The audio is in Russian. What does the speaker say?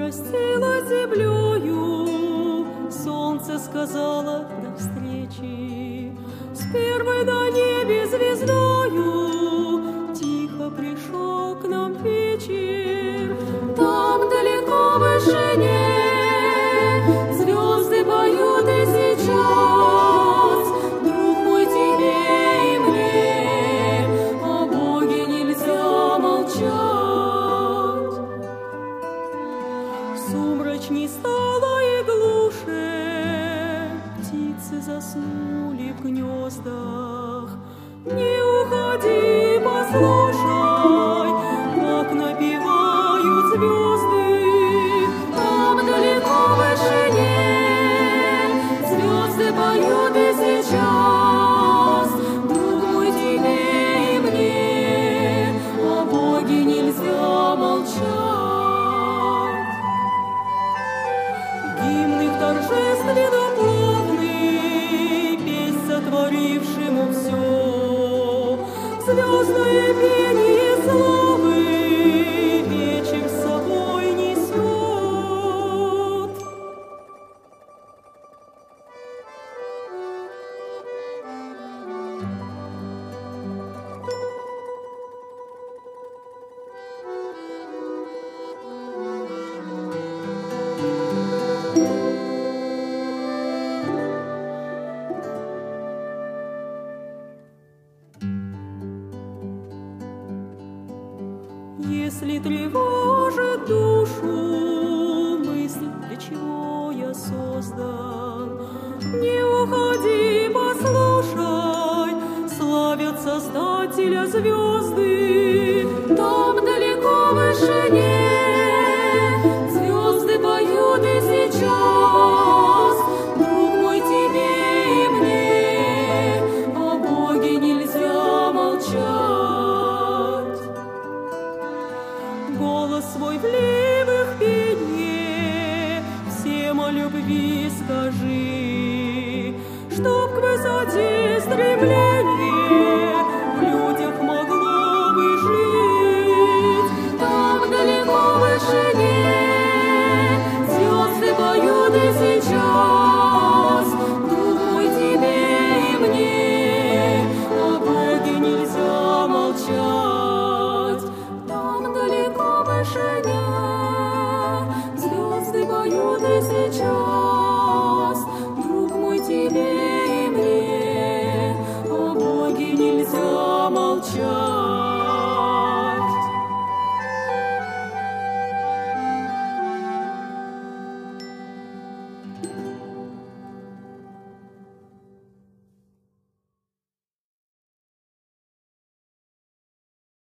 простилась с землею, солнце сказала до встречи. С первой на небе звездою тихо пришел к нам вечер. Там далеко в вышине звезды поют и сейчас, друг мой, тебе и мне о Боге нельзя молчать. Сумрачней стало и глуше, птицы заснули в гнездах. Не уходи, послушай, как напевают звезды. Там далеко в вышине звезды поют и сейчас, друг мой, тебе и мне о Боге нельзя молчать. Гимн их торжественно плавный, песнь сотворившему все, звездное пение славы вечер с собой несет. Если тревожит душу мысль, для чего я создан, не уходи, послушай, славят Создателя звезды. Там далеко в вышине звезды поют и сейчас, друг мой, тебе и мне о Боге нельзя молчать. Голос свой в ливых пенье всем о любви скажи, чтоб к высоте стремление в людях могло бы жить. Там далеко в вышине звезды поют и сейчас, друг мой, тебе и мне о Боге нельзя молчать. Там далеко в вышине звезды поют и сейчас.